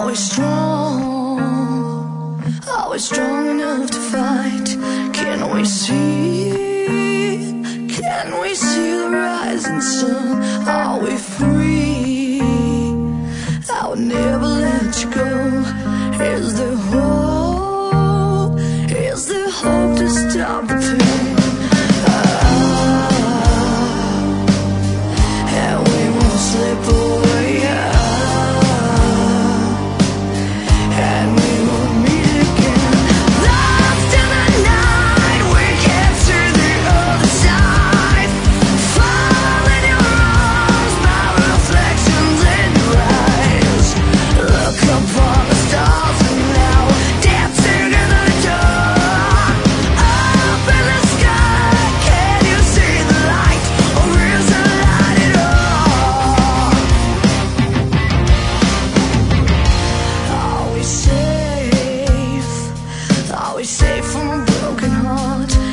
Strong enough to fight. Can we see the rising sun? Are we free? I would never let you go. Is there hope? Is there hope to stop the pain? And we won't slip away. And we won't meet again. Lost in the night, we can't see the other side. Fall in your arms, my reflections in your eyes. Look upon the stars and now dancing in the dark. Up in the sky, can you see the light? Or is the light at all? Are we safe? Are we safe from a broken heart?